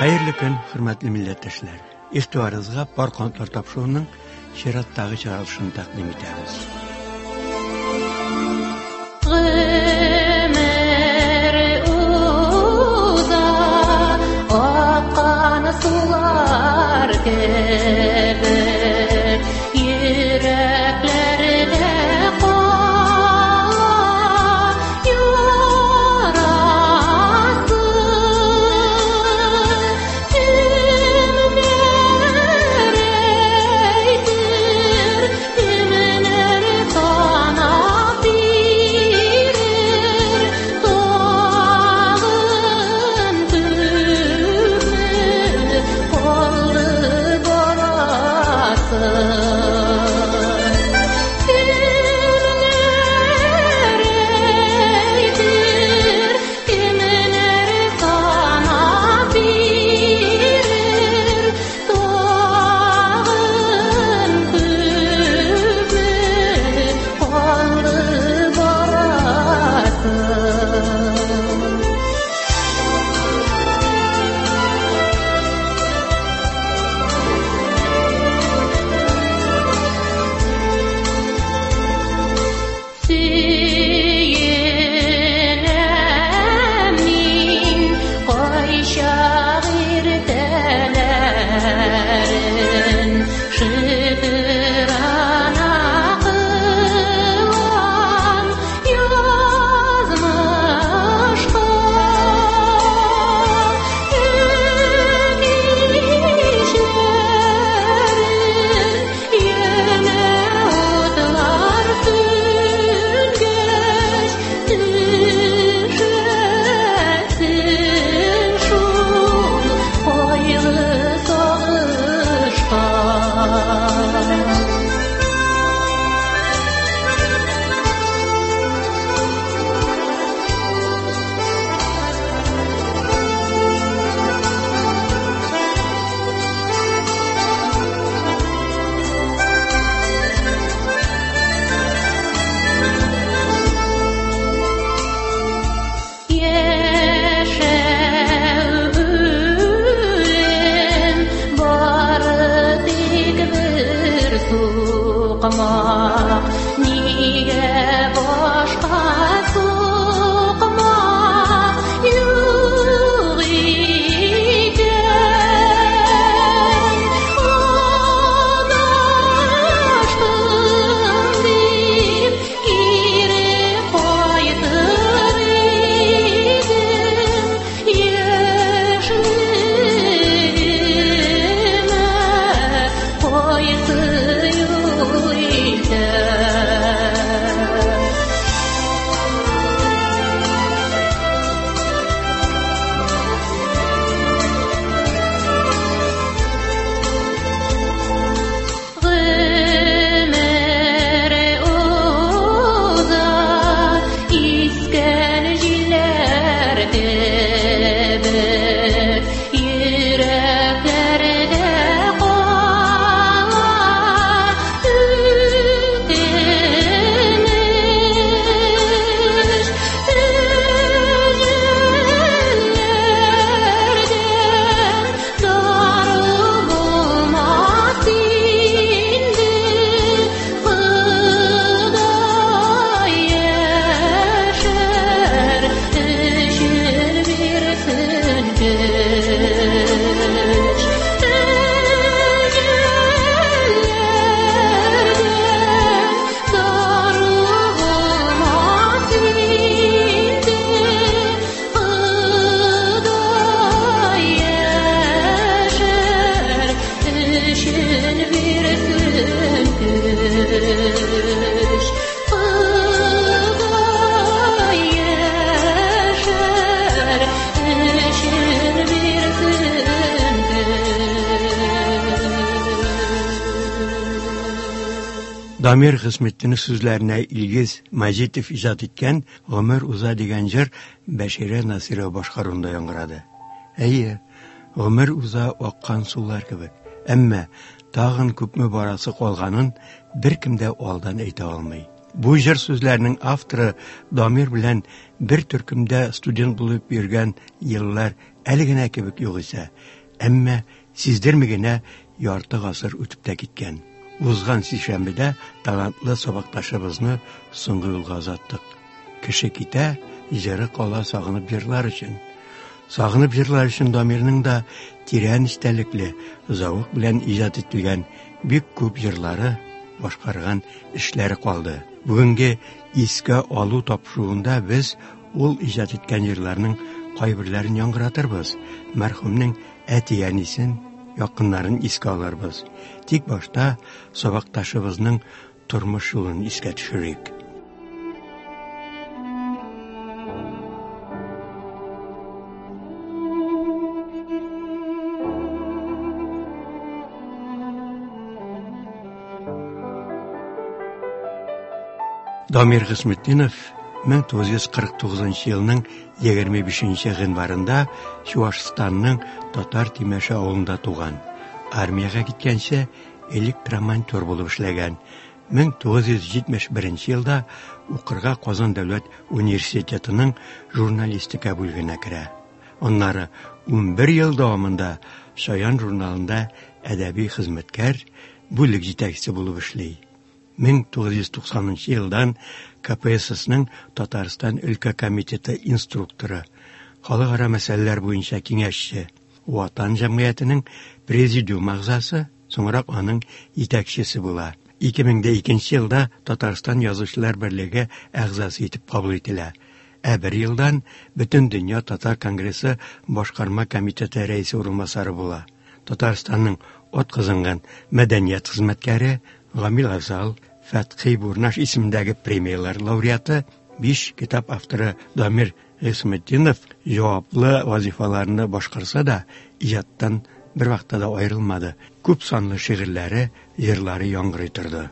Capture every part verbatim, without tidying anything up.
Хәерле көн, хөрмәтле милләттәшләр. Игътибарыгызга бар канатлар тапшыруның чираттагы чыгарылышын тәкъдим итәбез. Гомер уза, аккан сулар кебек, йөрәкләрдә Дамир Хисметтинең сүзләренә Илгиз Мәҗитов иҗат иткән «Гомер уза» дигән җыр Бәширә Насирова башкаруында яңгырады. Әйе, гомер уза аккан сулар кебек. Әмма тагын күпме барасы калганын беркем дә алдан әйтә алмый. Бу җыр сүзләренең авторы Дамир белән бер төркемдә студент булып йөргән еллар әле генә кебек юк исә, Әмма сиздерми генә ярты гасыр үтеп тә киткән. Узган сишәмбедә талантлы сабакташыбызны соңгы юлга озаттык. Кеше китә, җыры кала сагынып җырлар өчен. Сагынып җырлар өчен Дамирның да тирән истәлекле, зауык белән иҗат ителгән бик күп җырлары, башкарган эшләре калды. Бүгенге искә алу тапшыруында без ул иҗат иткән җырларның кайберләрен яңгыратырбыз. Мәрхүмнең әти-әнисен, якыннарын искә алырбыз. Тик башта сабакташыбызның тормыш юлын искә төшерик. Дамир Гыйсметдинов мең тугыз йөз кырык тугызынчы елның егерме бишенче гыйнварында Чувашстанның Татар Тимәше авылында туган. Армияга киткәнче электромонтер булып эшләгән. мең тугыз йөз җитмеш беренче елда укырга Казан дәүләт университетының журналистика бүлегенә керә. Аннары ун бер ел дәвамында Шаян журналында әдәби хезмәткәр, бүлек җитәкчесе булып эшли. мең тугыз йөз туксанынчы елдан ка пэ эс эсның Татарстан өлкә комитеты инструкторы, халыкара мәсьәләләр буенча киңәшче, Ватан җәмгыятенең президиум әгъзасы, соңрак аның итәкчесе була. ике мең икенче елда Татарстан Язучылар берлеге әгъзасы итеп кабул ителә. Ә бер елдан Бөтен дөнья татар конгрессы башкарма комитеты рәисе урынбасары була. Татарстанның атказанган мәдәният хезмәткәре Гамил Гавзал, Фәтхи Бурнаш исемендәге премиялар лауреаты, биш китап авторы Дамир Гыйсметдинов җаваплы вазифаларны башкарса да, иҗаттан бер вакытта да аерылмады. Күп санлы шигырьләре, җырлары яңгырый торды.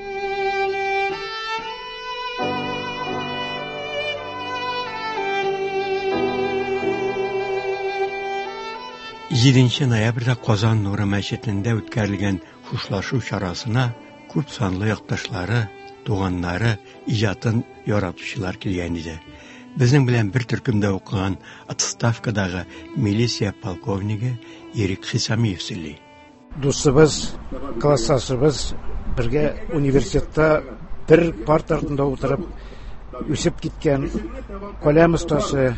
җиденче ноябрьдә Казан Нуры мәчетендә үткәрелгән хушлашу чарасына күп санлы якташлары, туганнары, иҗатын яратучылар килгән иде. Безнең белән бер төркемдә укыган отставкадагы милиция полковниги Ерик Хисамиев сөйли. Дустыбыз, классташыбыз бергә университетта бер парт артында утырып үсеп киткән каләм остасы,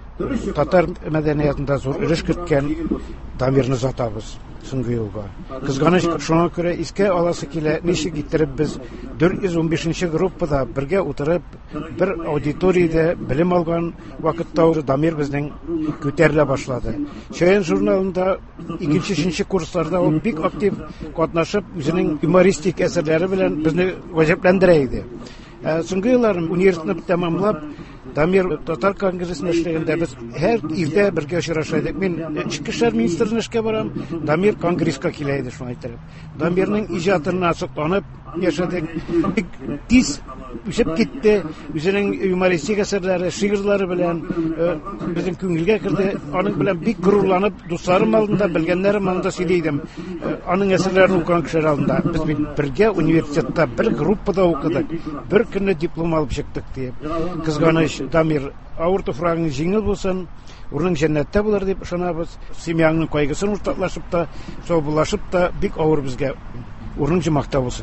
татар мәдәниятендә зур өлеш керткән Дамирны озатабыз соңгы елга. Кызганыч шуңа күрә искә аласы килә, ничек иттереп без дүрт йөз ун бишенче группада бергә утырып бер аудиториядә белем алган вакытта Дамир безнең күтәрелә башлады. Шаян журналында икенче өченче курсларда ул бик актив катнашып, үзенең юмористик әсәрләре белән безне гаҗәпләндерә иде. Соңгы еллар университетны тәмамлап Дамир татар конгрессына эшләгәндә без һәр иртә бергә очраша идек. Мин Ичке эшләр министрына эшкә барам, Дамир конгресска килә иде шуңа әйтеп. Дамирның иҗатына сокланып яшәдек. Бик тиз үсеп китте. Үзенең юмористик әсәрләре, шигырьләре белән безнең күңелгә керде. Аның белән бик горурланып, дусларым алдында, белгәннәрем алдында сөйләйдем. Аның әсәрләрен укыган кешеләр алдында. Без бергә университетта бер группада укыдык. Бер көнне диплом алып чыктык дип. Кызганыч Дамир, авыр туфрагың җиңел булсын, урының җәннәттә булыр дип ышанабыз. Семьяңның кайгысын уртаклашып та, саубуллашып та бик авыр безгә урының җимакта булсын.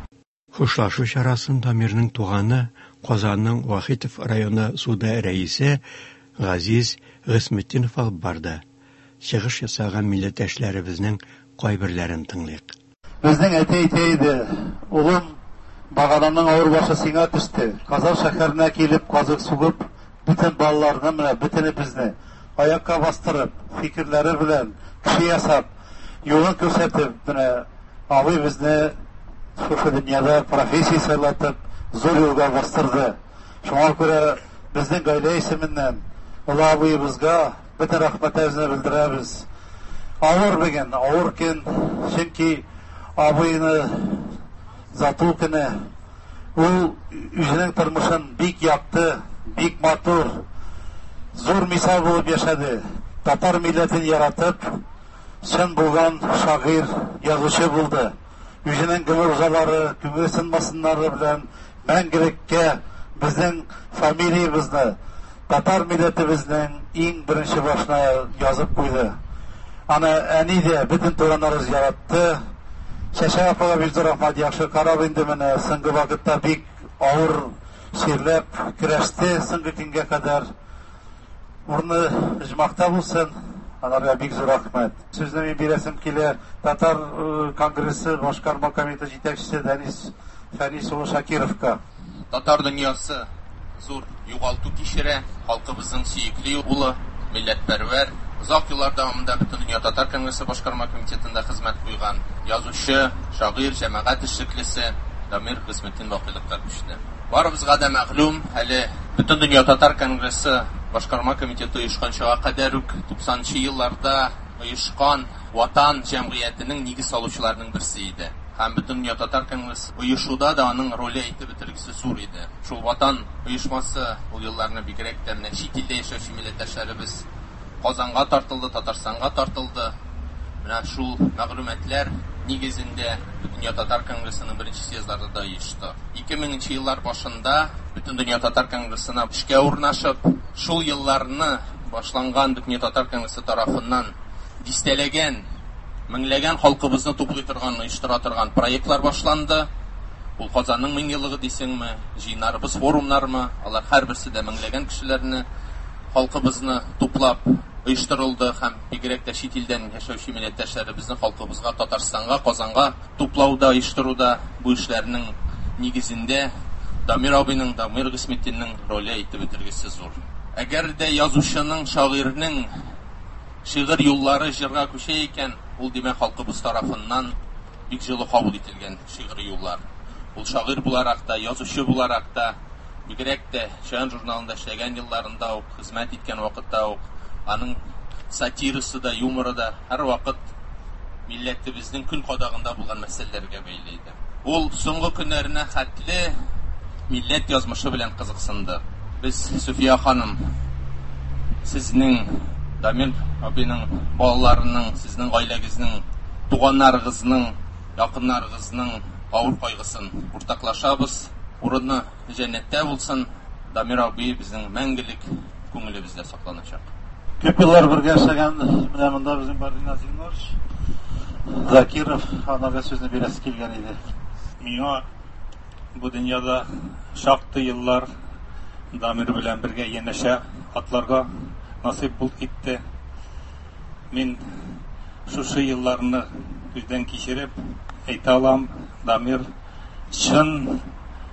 Хушлашу чарасын Дамирның туганы, Казанның Вахитов районы суда рәисе Газиз Гыйсметдинов алып барды. Чыгыш ясаган милләттәшләребезнең кайберләрен тыңлыйк. Безнең әти-әйтә иде, улым, Багаданның авыр башы сиңа төште. Казан шәһәренә килеп, казык сугып, бөтен балаларны менә бөтене безне аякка бастырып, фикерләре белән кеше ясап, юлын күрсәтеп, менә абый безне шушы дөньяда профессия сайлатып, зур юлга бастырды. Шуңа күрә безнең гаилә исеменнән олы абыебызга бөтен рәхмәтебезне белдерәбез. Авыр бүген, авыр көн, чөнки абыйны Зату көне ул үзенең тормышын бик япты, бик матур, зур мисал булып яшәде. Татар милләтен яратып, чын булган шагыйрь, язучы булды. Үзенең гомер узалары, күңел сынмасыннары белән мәңгелеккә безнең фамилиябызны, татар милләтебезнең иң беренче башына язып куйды. Аны әни дә бөтен туганнарыбыз яратты. Шәшә апага бик зур рәхмәт, яхшы карап инде менә соңгы вакытта бик авыр ширләп көрәште соңгы көнгә кадәр. Урны җмакта булсын. Аларга бик зур рәхмәт. Сезне мин бирәсем килә Татар конгрессы башкарма комитеты җитәкчесе Дәнис Фәнис улы Шакировка. Татар дөньясы зур югалту кичерә, халкыбызның сөекле улы, милләтпәрвәр, озак еллар дәвамында бөтен дөнья Татар конгрессы башкарма комитетында хезмәт куйган язучы, шагыйрь, җәмәгать эшлеклесе Дамир Гыйсметдин вакыйлыкка күчте. Барыбызга да мәгълүм, әле бөтен дөнья Татар конгрессы башкарма комитеты оешканчага кадәр үк туксанынчы елларда оешкан Ватан җәмгыятенең нигез салучыларының берсе иде. Һәм бөтен дөнья Татар конгрессы оешуда да аның роле әйтеп бетергесе зур иде. Шул Ватан оешмасы ул елларны бигрәк тә менә чит илдә яшәүче милләттәшләребез Казанга тартылды, Татарстанга тартылды. Менә шул мәгълүматлар нигезендә бөтен дөнья Татар конгрессының беренче съездлары да оешты. ике меңенче еллар башында бөтен дөнья Татар конгрессына эшкә урнашып, шул елларны башланган бөтен дөнья Татар конгрессы тарафыннан дистәләгән, меңләгән халкыбызны туплый торган, оештыра торган проектлар башланды. Ул Казанның мең еллыгы дисеңме, җыеннарыбыз, форумнармы, алар һәрберсе дә меңләгән кешеләрне, халкыбызны туплап оештырылды һәм бигрәк тә чит илдән яшәүче милләттәшләребезне халкыбызга, Татарстанга, Казанга туплауда, оештыруда бу эшләрнең нигезендә Дамир абыйның, Дамир Гыйсметдиннең роле әйтеп бетергесе зур. Әгәр дә язучының, шагыйрьнең шигырь юллары җырга күчә икән, ул димәк халкыбыз тарафыннан бик җылы кабул ителгән шигырь юллар. Ул шагыйрь буларак та, язучы буларак та, бигрәк тә Шаян журналында эшләгән елларында ук, хезмәт иткән вакытта ук, аның сатирасы да, юморы да һәр вакыт милләтебезнең көн кадагында булган мәсьәләләргә бәйле иде. Ул соңгы көннәренә хәтле милләт язмышы белән кызыксынды. Без, Суфия ханым, сезнең, Дамир абыйның балаларының, сезнең гаиләгезнең, туганнарыгызның, якыннарыгызның авыр кайгысын уртаклашабыз. Урыны җәннәттә булсын. Дамир абый безнең мәңгелек күңелебездә сакланачак. Күп еллар бергә эшләгән менә монда безнең Бардина Зиннур Закиров анага сүзне бирәсе килгән иде. Миңа бу дөньяда шактый еллар Дамир белән бергә янәшә атларга насыйп булып китте. Мин шушы елларны күздән кичереп әйтә алам, Дамир чын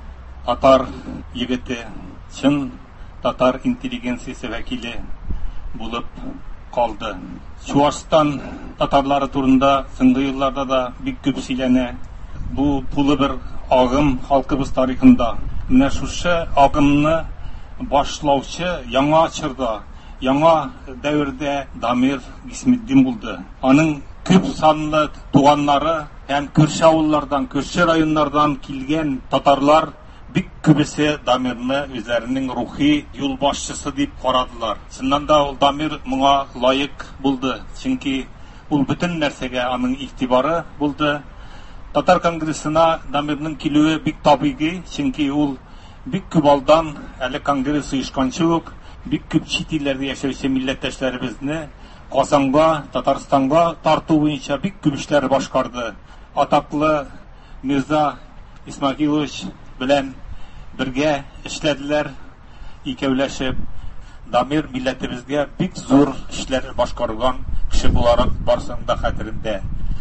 татар егете, чын татар интеллигенциясе вәкиле булып калды. Чуашстан татарлары турында соңгы елларда да бик күп сөйләнә. Бу тулы бер агым халкыбыз тарихында. Менә шушы агымны башлаучы яңа чорда, яңа дәврдә Дамир Гыйсметдин булды. Аның күп санлы туганнары һәм күрше авыллардан, күрше районнардан килгән татарлар бик күбесе Дамирны үзләренең рухи юлбашчысы дип карадылар. Чыннан да ул Дамир моңа лаек булды, чөнки ул бөтен нәрсәгә аның игътибары булды. Татар конгрессына Дамирның килүе бик табигый, чөнки ул бик күп алдан әле конгресс оешканчы ук бик күп чит илләрдә яшәүче милләттәшләребезне Казанга, Татарстанга тарту буенча бик күп эшләр башкарды. Атаклы Мирза Исмәгыйлович белән бергә эшләделәр, икәүләшеп. Дамир милләтебезгә бик зур эшләр башкарган кеше буларак барсын да хәтерендә.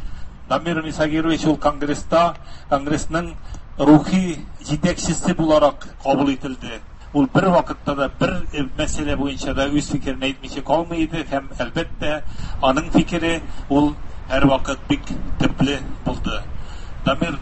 Дамир Исмәгыйлович ул конгресста, конгрессның рухи җитәкчесе буларак кабул ителде. Ул бер вакытта да бер мәсьәлә буенча да үз фикерен әйтмичә калмый иде һәм әлбәттә аның фикере ул һәр вакыт бик төпле булды. Дамир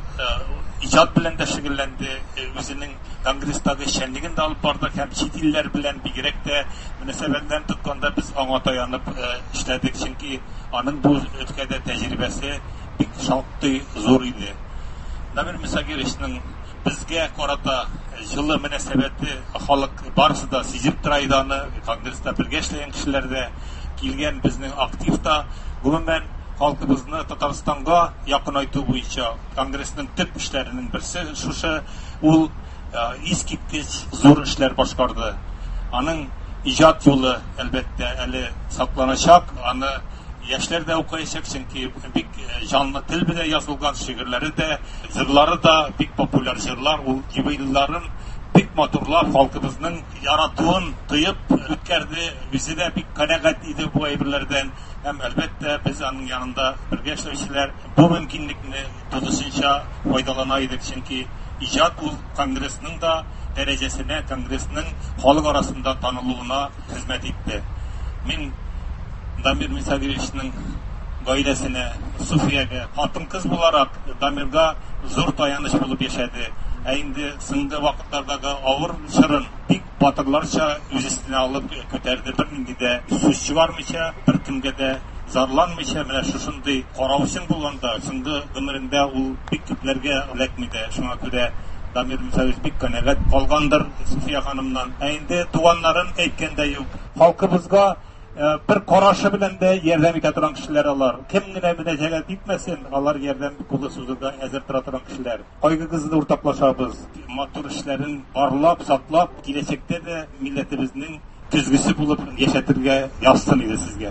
иҗат белән дә шөгыльләнде, үзенең конгресстагы эшчәнлеген дә алып барды һәм чит илләр белән бигрәк тә мөнәсәбәтләрен тотканда без аңа таянып эшләдек, чөнки аның бу өлкәдә тәҗрибәсе бик шактый зур иде. Дамир Исмәгыйловичның безгә карата җылы мөнәсәбәте халык барысы да сизеп тора иде аны, конгресста бергә эшләгән кешеләр дә килгән, безнең активта гомумән халкыбызны Татарстанга якынайту буенча конгрессның төп эшләренең берсе шушы, ул искиткеч зур эшләр башкарды. Аның иҗат юлы әлбәттә әле сакланачак, аны Яшьләр дә укыячак, чөнки бик җанлы тел белән язылган шигырьләре дә, җырлары да бик популяр җырлар, ул юбилейларын бик матурлап, халкыбызның яратуын тоеп үткәрде. Үзе дә бик канәгать иде бу әйберләрдән. Һәм әлбәттә biz аның янында бергә эшләүчеләр бу мөмкинлекне тудысынча файдалана идек, чөнки иҗат ул конгрессның да дәрәҗәсенә, конгрессның халык арасында танылуына хезмәт итте. Мин Дамир Мисагировичның гаиләсенә, Суфиягә, хатын-кыз буларак Дамирга зур таяныч булып яшәде. Ә инде соңгы вакытлардагы авыр чырын бик батырларча үз өстенә алып күтәрде. Бернинди дә сүз чыгармыйча, бер кемгә дә зарланмыйча, менә шушындый караучын булганда, соңгы гомерендә ул бик күпләргә эләкмиде. Шуңа күрә Дамир Мисагирович бик канәгать калгандыр Суфия ханымнан. Ә инде туганнарын әйткәндә юк. Халкыбызга bir карашы белән дә ярдәм итә торган кешеләр алар. Кем генә мөнәҗәгать итмәсен, алар ярдәм кулы сузырга әзер тора торган кешеләр. Кайгыгызны уртаклашабыз. Матур эшләрен барлап, саклап, киләчәктә дә милләтебезнең көзгесе булып яшәтергә язсын иде сезгә.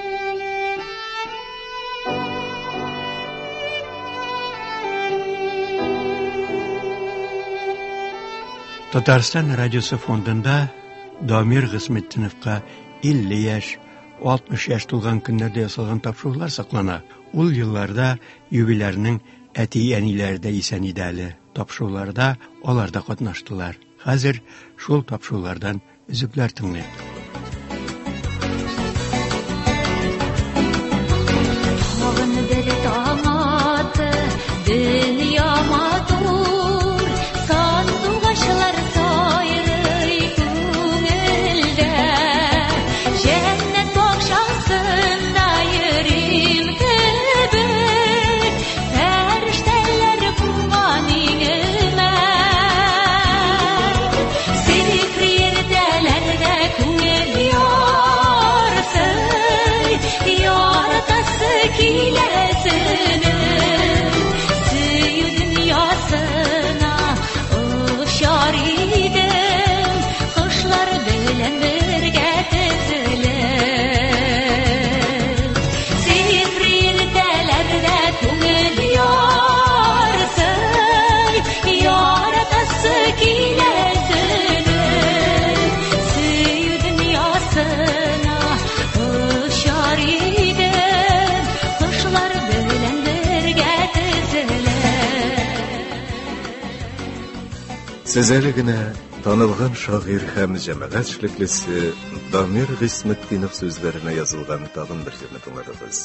Татарстан радиосы фондында Дамир Гыйсметдиновка илле яшь, алтмыш яшь тулган көннәрдә ясалган тапшырулар саклана. Ул елларда юбилярның әти-әниләре дә исән иде әле. Тапшыруларда алар да катнаштылар. Хәзер шул тапшырулардан өзекләр тыңлыйк. Сез әле генә танылган шагыйрь һәм җәмәгать эшлеклесе Дамир Гыйсметдинов сүзләренә язылган тагын бер җырны тыңладыгыз.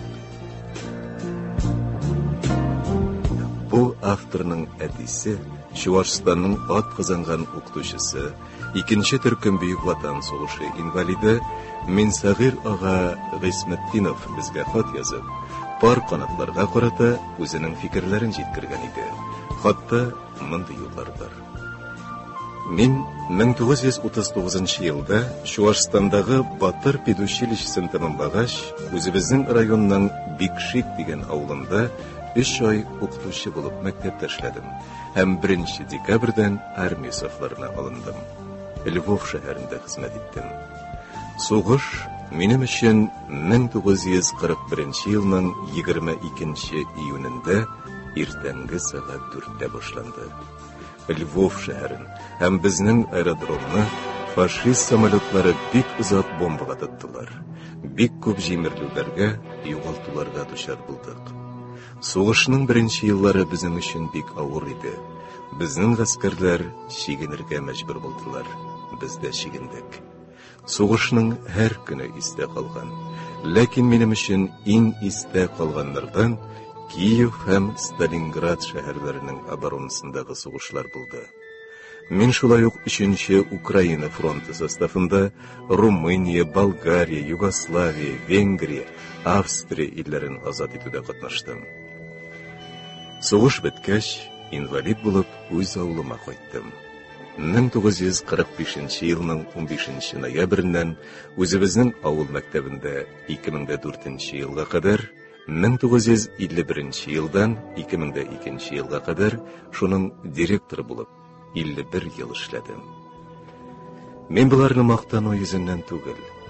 Бу авторның әтисе, Чуашстанның ат кызанган укытучысы, икенче төркем Бөек Ватан сугышы инвалиды Минсагыйр ага Гыйсметдинов безгә хат язып, пар канатларга карата үзенең фикерләрен җиткергән иде. Хатта мондый юллар бар. Мин мең тугыз йөз утыз тугызынчы елда Чуашстандагы Батыр педучилищесын тәмамлагач, үзебезнең районның Бикшик дигән авылында өч ай укытучы булып мәктәптә эшләдем һәм беренче декабрьдән армия сафларына алындым. Львов шәһәрендә хезмәт иттем. Сугыш минем өчен мең тугыз йөз кырык беренче елның егерме икенче июнендә иртәнге сәгать дүрттә башланды. Львов шәһәрен һәм безнең аэродромны фашист самолетлары бик озак бомбага тоттылар. Бик күп җимерелүләргә, югалтуларга дучар булдык. Сугышның беренче еллары безнең өчен бик авыр иде. Безнең гаскәрләр чигенергә мәҗбүр булдылар. Без дә чигендек. Сугышның һәр көне истә калган. Ләкин минем өчен иң истә калганнардан Киев һәм Сталинград шәһәрләренең оборонасындагы сугышлар булды. Мин шулай ук өченче Украина фронты составында Румыния, Болгария, Югославия, Венгрия, Австрия илләрен азат итүдә катнаштым. Сугыш беткәч, инвалид булып үз авылыма кайттым. мең тугыз йөз кырык бишенче елның унбишенче ноябреннән үзебезнең авыл мәктәбендә ике мең дүртенче елга кадәр, мең тугыз йөз илле беренче елдан ике мең икенче елга кадәр шуның директоры булып илле бер ел эшләдем. Мин буларны мактану йөзеннән түгел,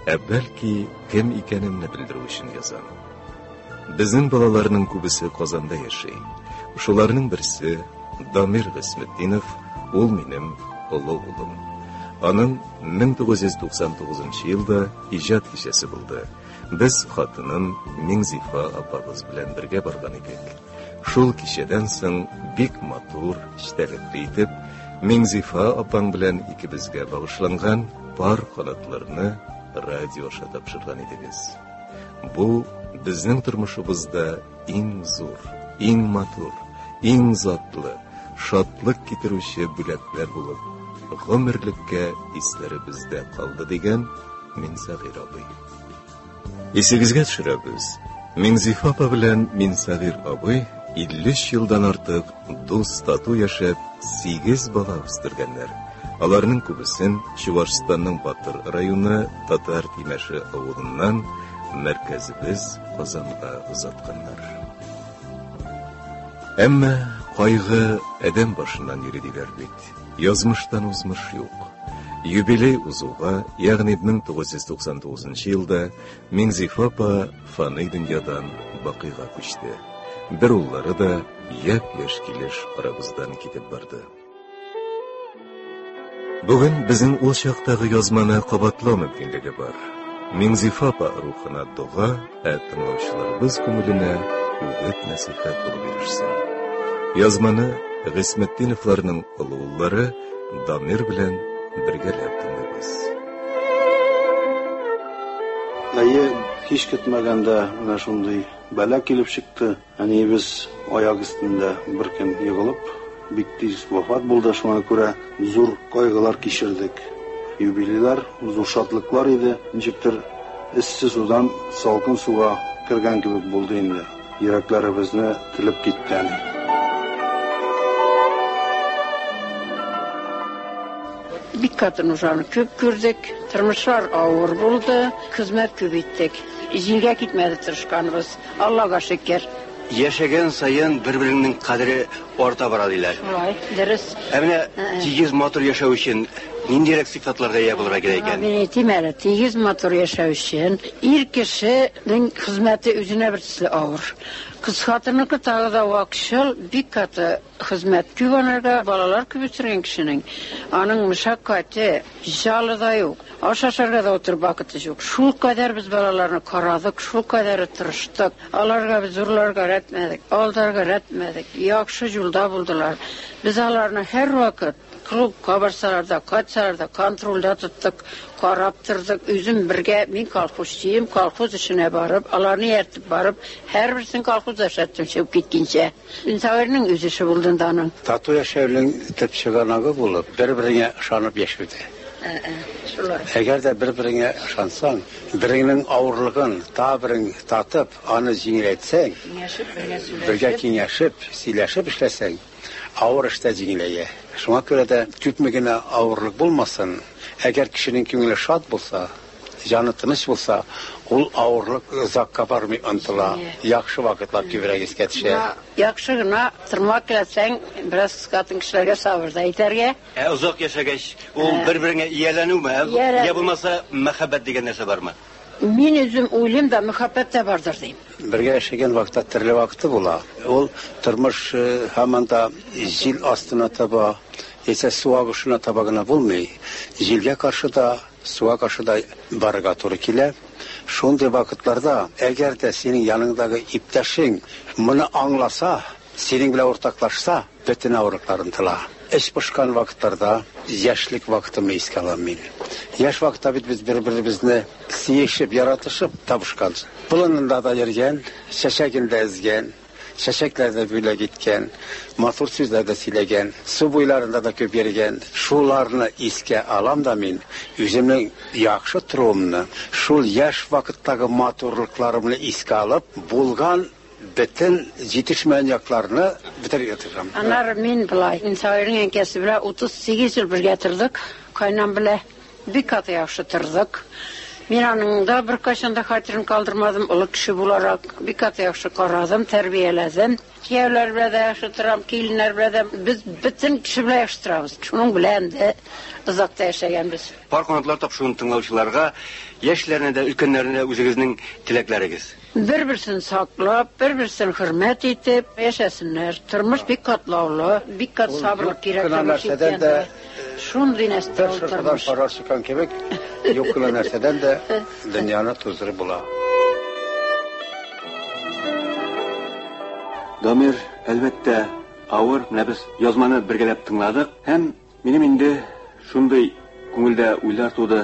ә бәлки кем икәнемне белдерү өчен язам. Безнең балаларның күбесе Казанда яши. Шуларның берсе Дамир Гысметдинов, ул минем олы улым. Аның мең тугыз йөз туксан тугызынчы елда иҗат кичәсе булды. Без хатыным Миңзифа апабыз белән бергә барган идек. Шул кичәдән соң бик матур, эчтәлекле итеп Миңзифа апаң белән икебезгә багышланган пар канатларны радио аша тапшырган идегез. Бу безнең тормышыбызда иң зур, иң матур, иң затлы, шатлык китерүче бүләкләр булып, гомерлеккә исләребездә калды дигән Минсагыйр абый. Исегезгә төшерәбез. Миңзифа апа белән Минсагыйр абый илле өч елдан артык дус тату яшәп, сигез бала үстергәннәр. Аларның күбесен Чувашстанның Батыр районы Татар Тимәше авылыннан мәркәзебез Казанга узатканнар. Әмма кайгы адәм башыннан йөри диләр бит. Язмыштан узмыш юк. Юбилей узуга, ягъни мең тугыз йөз туксан тугызынчы елда Миңзифа апа фани дөньядан бакыйга күчте. Бер уллары да яп-яшь килеш арабыздан китеп барды. Бүген безнең ул чактагы язманы кабатлау мөмкинлеге бар. Миңзифа апа рухына дуга, ә тыңлаучыларыбыз күңеленә үгет-насихат булып ирешсен. Язманы Гысметдиновларның олы уллары Дамир белән бергәләп тыңлыйбыз. Әйе, һич көтмәгәндә менә шундый бәла килеп чыкты. Әниебез аяк өстендә бер көн егылып, бик тиз вафат булды. Шуңа күрә зур кайгылар кичердек. Юбилейлар, зур шатлыклар иде. Ничектер эссе судан салкын суга кергән кебек булды инде. Йөрәкләребезне тилеп киткән. Бик каты нужаны күп күрдек, тормышлар авыр булды, хезмәт күп иттек. Җилгә китмәде тырышканбыз. Аллага шөкер. Яшәгән саен бер-береңнең кадере арта бара диләр. Шулай, дөрес. Ә менә тигез матур яшәү өчен ниндирәк сыйфатларга ия булырга кирәк икән? Мин әйтим әле, тигез матур яшәү өчен ир кешенең хезмәте үзенә бертөсле авыр. Кыз хатыныкы тагы да вакытчыл, бик каты хезмәт күп анарга, балалар күп үстергән кешенең. Аның мөшәккате җалы да юк. Ашашырга да утыр вакыты юк. Шул кадәр без балаларны карадык, шул кадәр тырыштык. Аларга без зурларга рәтмәдек, алдарга рәтмәдек. Яхшы юлда булдылар. Без аларны һәр вакыт клуб кабарсаларда, катсаларда контрольдә тоттык, карап тордык. Үзем бергә мин колхозчıyım, колхоз эшенә барып, аларны яртып барып, һәрберсен колхозда эшләттем чыгып киткәнчә. Инсаверның үз эше булды аның. Тату яшәүнең төп чыганагы булып, бер-береңә ышанып яшәүдә. Шулай. Әгәр дә бер-береңә ышансаң, береңнең авырлыгын та берең татып, аны җиңеләтсәң, бергә киңәшеп, сөйләшеп эшләсәң, авыр эштә җиңеләя. Шуңа күрә дә күпме генә авырлык булмасын, әгәр кешенең күңеле шат булса, җаны тыныч булса, ул авырлык озакка бармый ынтыла. Яхшы вакытлар күбрәк искә төшә. Яхшы гына тырмак келсәң, бераз катын кешеләргә сабыр да итәргә. Ә озак яшәгәч, ул бер-береңә ияләнүме? Я булмаса, мәхәббәт дигән нәрсә бармы? Мин үзем уйлыйм да, мәхәббәт тә бардыр дим. Бергә яшәгән вакытта төрле вакыты була. Ул тормыш һаман да җил астына таба, яисә су агышына таба гына булмый. Җилгә каршы да, суга каршы да барырга туры килә. Шундый вакытларда, әгәр дә синең яныңдагы иптәшең моны аңласа, синең белән уртаклашса, бөтен авырлыкларын тыла. Эш пошкан вакытларда, яшьлек вакытымны искә алам мин. Яшь вакытта бит без бер-беребезне сөешеп, яратышып табышканбыз. Болынында да йөргән, чәчәгендә эзгән, чәчәкләрдә бүләк иткән, матур сүзләрдә сөйләгән, су буйларында да күп йөргән. Шуларны искә алам да мин, үземнең яхшы торуымны, шул яшь вакыттагы матурлыкларымны искә алып, булган бөтен җитешмәгән якларны бетерергә тырышам. Анар мин булай, инсаверның әнкәсе белән утыз сигез ел бергә тордык, кайнам белән бик каты яхшы тордык. Мен аның да bir kaçanda hatırını kaldırmadım. Ulu kişi bularak bir kat yaxşı qaradım, terbiyeledim. Kiyevler bile de yaxşı turam, kilinler bile de biz bütün kişi bile yaxşı turamız. Şunun bilen de uzakta yaşayan biz. Parkonatlar tapşığın tınlauşularga, yaşlarına da ülkenlerine özünüzün tilekleriniz. Bir-birisini saklap, bir-birisini hürmet etip yaşasınlar. Turmuş bir katlavlı, bir kat sabırlık gerekli. Şunday nesli olturmuş. Parar çıkan kebek, yok kılan nerseden de dünyanın tuzları bula. Damir, elbette ağır, ne biz yazmanı birgelep tınladık. Hem benim indi şunday көңілдә уйлар туды.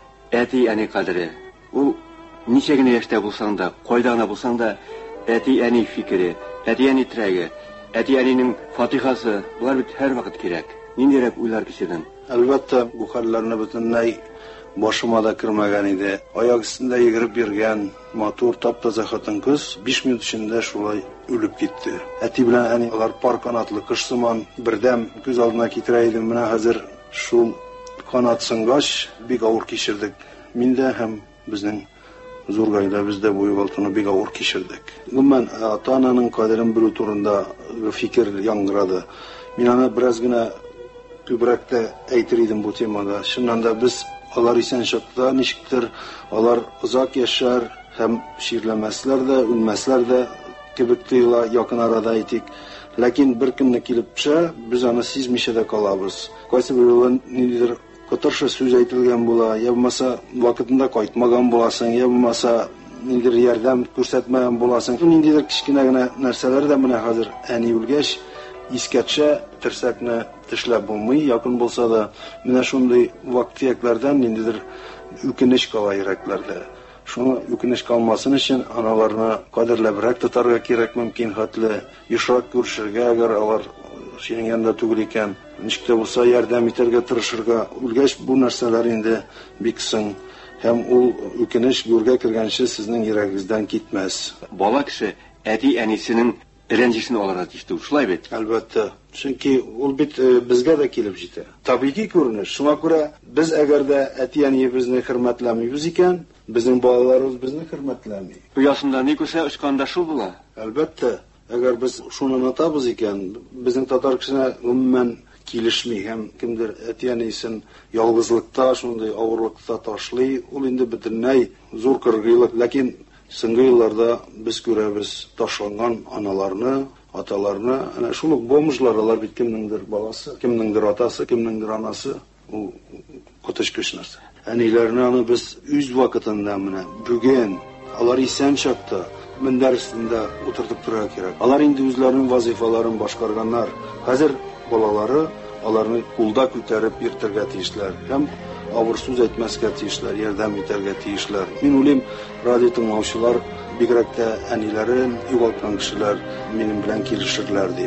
Әти әни кадере. Ул ничә генә яшьтә булсаң да, кайда гына булсаң да, әти әни фикере, әти әни трәге, әти әнинең фатихасы, булар бит һәр вакыт кирәк. Ниндирәк уйлар кичердең? Әлбәттә, бу хәлләрне бөтенләй башыма да кирмәгән иде. Аяк өстендә йөгереп йөргән матур тап-таза хатын-кыз биш минут эчендә шулай үлеп китте. Әти белән әни алар пар канатлы кош сыман бердәм күз алдына китерә идем. Менә хәзер шул канат сынгач бик авыр кичердек. Мин дә һәм безнең зур гаилә бездә бу югалтуны бик авыр кичердек. Гомумән, ата-ананың кадерен белү турында фикер яңгырады. Мин аны бераз гына күбрәк тә әйтер идем бу темада. Шуннан да без алар исән чакта ничектер алар озак яшәр һәм ширләмәсләр дә, үлмәсләр дә кебек тоела якын арада әйтик. Ләкин бер көнне килеп төшә, без аны сизмичә дә калабыз. Кайсы бер ниндидер котыршы сүз әйтелгән була, я булмаса вакытында кайтмаган буласың, я булмаса ниндидер ярдәм күрсәтмәгән буласың. Ниндидер кичкенә генә нәрсәләр дә менә хәзер әни үлгәч искәтчә терсәкне тешләп булмый, якын булса да менә шундый вакытлардан ниндидер үкенеч кала йөрәкләрдә. Шуны үкенеч калмасын өчен аналарны кадерләбрәк тотарга кирәк, мөмкин хәтле ешрак күрешергә, әгәр алар синең янда түгел икән, ничек тә булса ярдәм итәргә тырышырга. Үлгәч бу нәрсәләр инде бик соң һәм ул үкенеч гүргә кергәнче сезнең йөрәгегездән китмәс. Бала кеше әти әнисенең рәнҗешен алырга тиеште, шулай бит? Әлбәттә. Чөнки ул бит безгә дә килеп җитә. Табигый күренеш. Шуңа күрә без әгәр дә әти-әниебезне хөрмәтләмибез икән, безнең балаларыбыз безне хөрмәтләми. Оясында ни күрсә очканда шул була. Әлбәттә. Әгәр без шуны онытабыз икән, безнең татар кешенә гомумән килешми һәм кемдер әти-әнисен ялгызлыкта, шундый авырлыкта ташлый, ул инде бөтенләй зур кыргыйлык. Ләкин соңгы елларда без күрәбез ташланган аналарны, аталарны, әнә шул ук бомжлар, алар бит кемнеңдер баласы, кемнеңдер атасы, кемнеңдер анасы, ул коточкыч нәрсә. Әниләрне аны без үз вакытында менә бүген алар исән чакта мендәр өстендә утыртып торырга кирәк. Алар инде үзләренең вазифаларын башкарганнар. Хәзер балалары аларны кулда күтәреп йөртергә тиешләр һәм авыр сүз әйтмәскә тиешләр, ярдәм итәргә тиешләр. Мин уйлыйм, радио тыңлаучылар бигрәк тә әниләрен югалткан кешеләр минем белән килешерләр дип.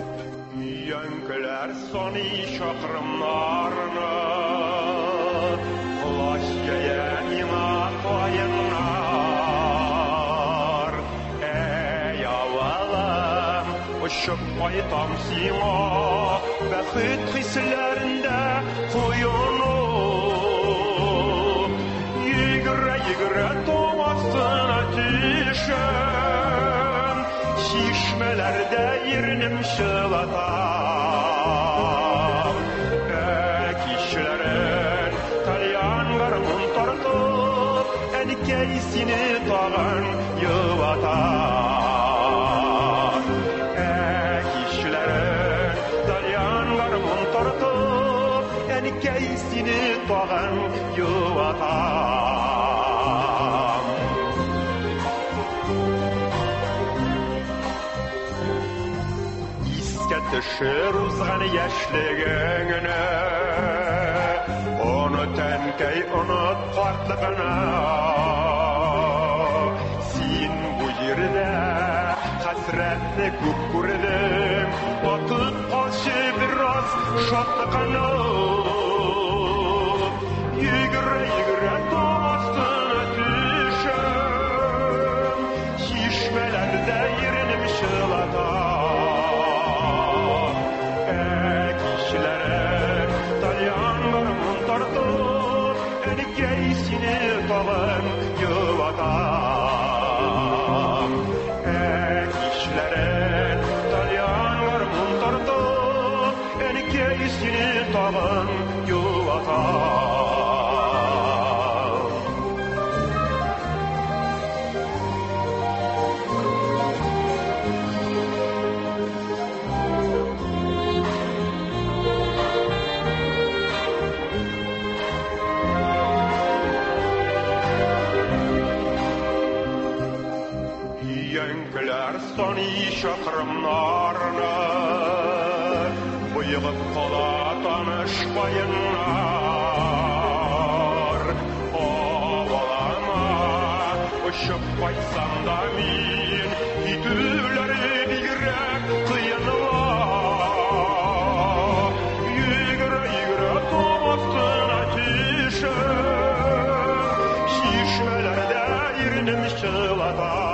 Янкеләр сони чакрымнарны Құлаш яяңына қойынар Әй авалым, ұшып қайтам сиңа Бәхет хисләрендә құйыну Йөгерә таң астына төшәм Шишмәләрдә ирнем чылатам Кичләрен тальян гармун тартып Әнекәй сине тагын юатам Кичләрен тальян гармун тартып Әнекәй сине тагын юатам Төшер узган яшьлегеңне Онут әнкәй, онут картлыгына Син бу җирдә хәсрәтне күп күрдең Вакыт калчы бераз шатлыгына Йөгерә, йөгерә таң астына төшәм Чишмәләрдә ирнем чылатам Talyan garmın tartıp, Әнекәй сине тагын Türkistani şakırımlarını bıyıgıp kola tanışmayınlar. Ovalama ışıp baysam da min hitüleri birek kıyınlar. Yürü yürü tomastına tişim şişmelerde irnim şılatar.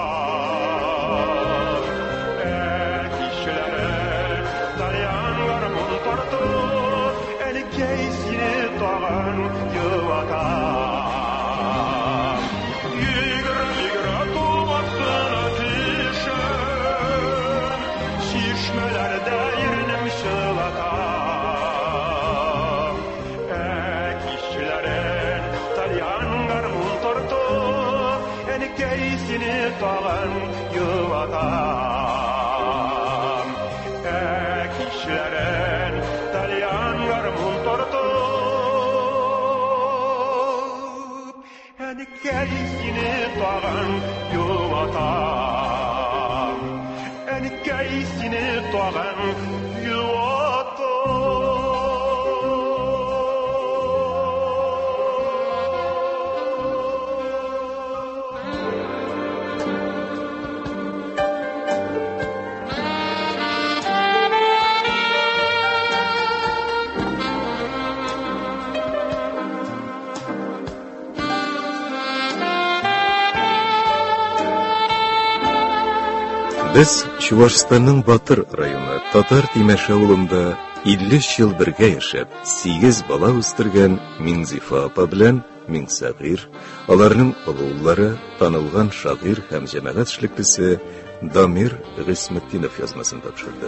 Tağın yuvadan ek işlerin dalyan garmun tortup eni keysini tağın yuvadan eni keysini tağın yuvadan. Biz Чувашстанның Батыр районы Татар Тимәш авылында илле ел бергә яшәп, сигез бала үстергән Минзифа апа белән Миңсагыйр, аларның уллары танылган шагыйрь һәм җәмәгать эшлеклесе Дамир Гыйсметдинов язмасын тапшырды.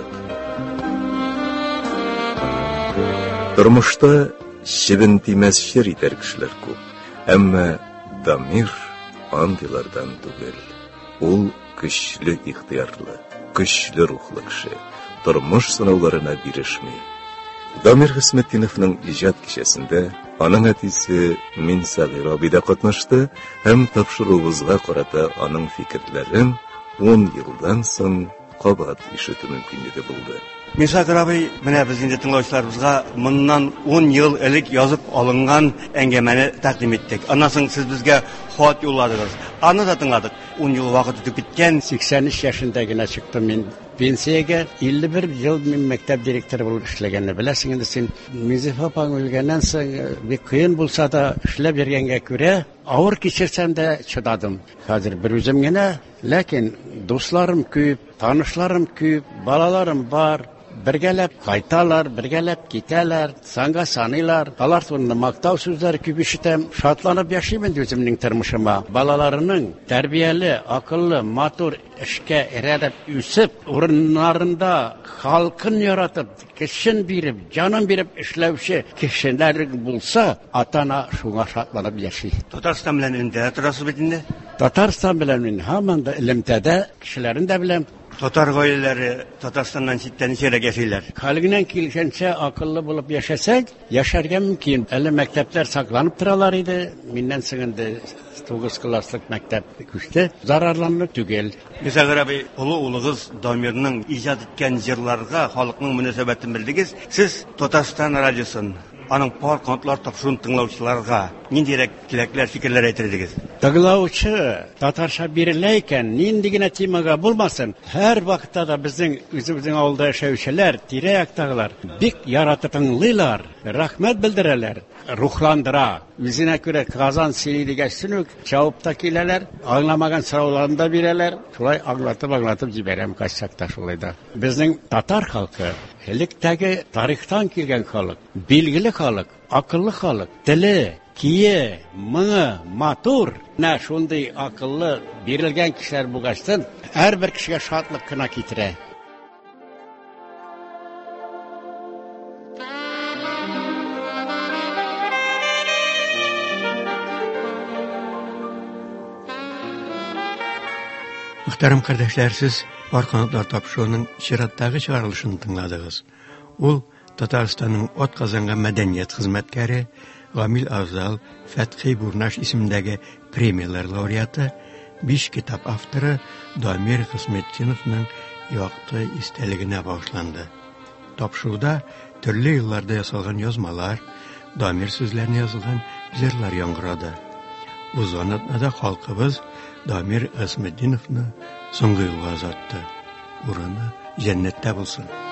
Тормышта чебен тимәс шер итәр кешеләр күп, әмма Дамир андыйлардан түгел. Ул көчле ихтиярлы, көчле рухлы кеше, тормыш сынауларына бирешми. Дамир Гыйсметдиновның иҗат кичәсендә аның әтисе Миңсагыйр абый да катнашты һәм тапшыруыбызга карата аның фикерләрен ун елдан соң кабат ишетү мөмкинлеге булды. Миңсагыйр абый, менә без инде тыңлаучыларыбызга моннан ун ел элек язып алынган әңгәмәне тәкъдим иттек. Аннан соң сез безгә хат юлладыгыз. Аны да тыңладык. ун ел вакыт үтеп киткән. сиксән өч яшында гына чыктым мин пенсиягә. илле бер ел мин мәктәп директоры булып эшләгәнне беләсең инде син. Мизифа апаң үлгәннән соң бик кыен булса да эшләп йөргәнгә күрә, авыр кичерсәм дә чыдадым. Хәзер бер үзем генә, ләкин дусларым күп, танышларым күп, балаларым бар. Бергәләп кайталар, бергәләп китәләр, санга саныйлар. Алар турында мактау сүзләре күп ишетәм. Шатланып яшим инде үземнең тормышыма. Балаларының тәрбияле, акыллы, матур эшкә ирадәп үсеп, урыннарында халкын яратып, кешен биреп, җанын биреп эшләүче кешеләр булса, ата-ана шуңа шатланып яши. Татарстан белән үндә торасыз бит инде. Татарстан белән мин һаман да элемтәдә кешеләрен дә беләм. Татар гаиләләре Татарстаннан читтән ничәрәк яшиләр? Хәлгенән килгәнчә акыллы булып яшәсәк, яшәргә мөмкин. Әле мәктәпләр сакланып торалар иде. Миннән соң инде тугыз класслык мәктәп күчте. Зарарланып түгел. Миңсагыйр абый, улы улыгыз Дамирның иҗат иткән җырларга халыкның мөнәсәбәтен белдегез. Сез Татарстан радиосын, аның пар канатлар тапшыруын тыңлаучыларга ниндирәк теләкләр, фикерләр әйтергез? Тыңлаучы татарча бирелә икән, нинди генә темага булмасын, һәр вакытта да безнең үзебезнең авылда яшәүчеләр, тирә-яктагылар бик яратып тыңлыйлар, рәхмәт белдерәләр, рухландыра. Үзенә күрә Казан сини дигән үк җавап та киләләр, аңламаган сорауларын да бирәләр. Шулай аңлатып-аңлатып җибәрәм кайчакта шулай да. Безнең татар халкы электәге тарихтан килгән халык, билгеле халык, акыллы халык, теле, кие, мыңы, матур. Нә шундый акыллы бирелгән кешеләр булгачтан, һәрбер кешегә шатлык кына китерә. Мөхтәрәм кардәшләр, сез пар канатлар тапшыруның чираттагы чыгарылышын тыңладыгыз. Ул Татарстанның атказанган мәдәният хезмәткәре Гамил Авзал Фәтхи Бурнаш исемендәге премиялар лауреаты биш китап авторы Дамир Хисметдиновның якты истәлегенә багышланды. Тапшыруда төрле елларда ясалган язмалар, Дамир сүзләренә язылган җырлар яңгырады. Узган атнада халкыбыз Дамир Хисметдиновны соңгы юлга озатты. Урыны җәннәттә булсын.